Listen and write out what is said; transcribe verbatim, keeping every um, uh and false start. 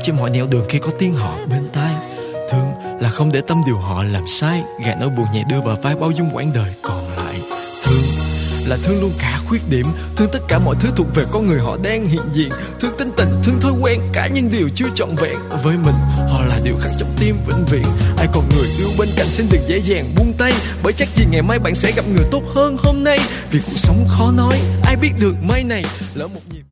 trên mọi nẻo đường khi có tiếng họ bên tai. Thương là không để tâm điều họ làm sai, gạt nỗi buồn nhẹ đưa bờ vai bao dung quãng đời còn lại. Thương là thương luôn cả khuyết điểm, thương tất cả mọi thứ thuộc về con người họ đang hiện diện. Thương tính tình, thương thói quen, cả những điều chưa trọn vẹn. Với mình, họ là điều khắc trong tim vĩnh viễn. Ai còn người yêu bên cạnh xin đừng dễ dàng buông tay, bởi chắc gì ngày mai bạn sẽ gặp người tốt hơn hôm nay. Vì cuộc sống khó nói, ai biết được mai này lỡ một nhịp